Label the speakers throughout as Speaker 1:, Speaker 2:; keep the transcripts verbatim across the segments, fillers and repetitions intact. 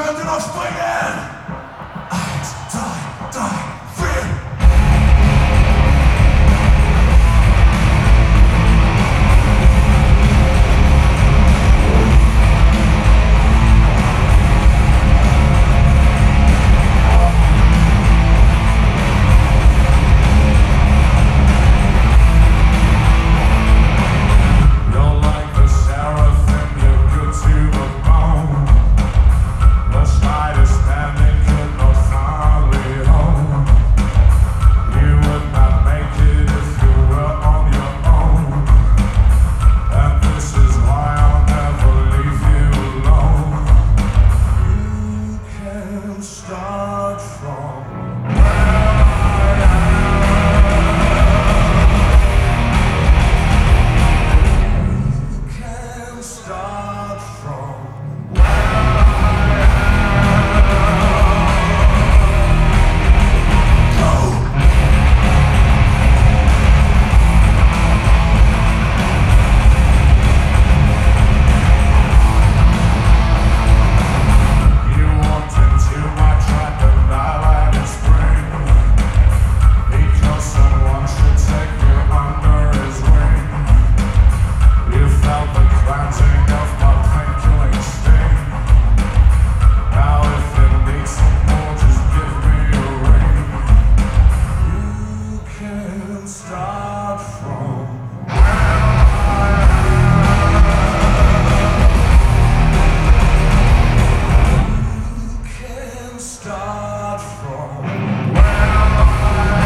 Speaker 1: könnte noch springen! Eins, zwei, drei, vier! Start from where I am. You can start from where I start from start from where I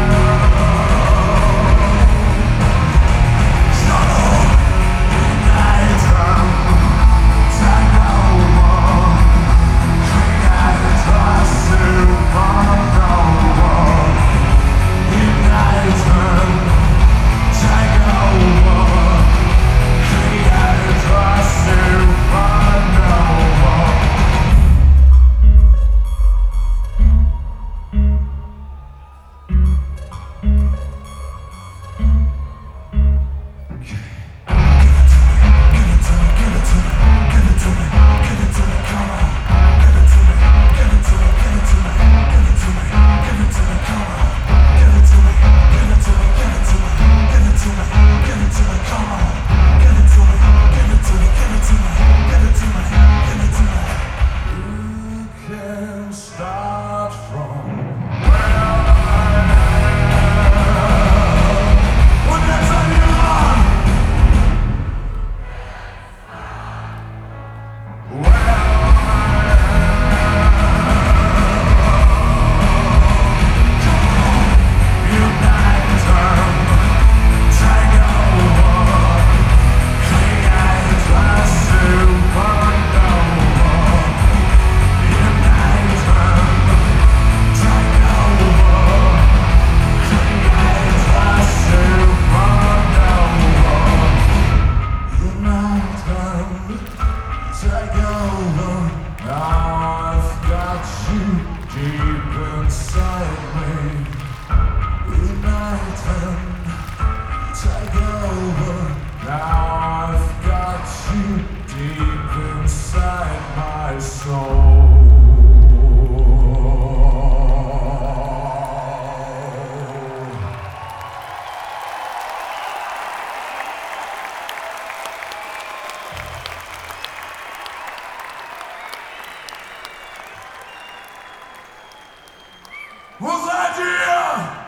Speaker 1: am. Shut up, ignite them, take over, create a supernova. Ignite them, take over, create a supernova. Start from take over. Now I've got you deep inside me. Unite and take over. Now I've got you deep inside my soul. Wo seid ihr?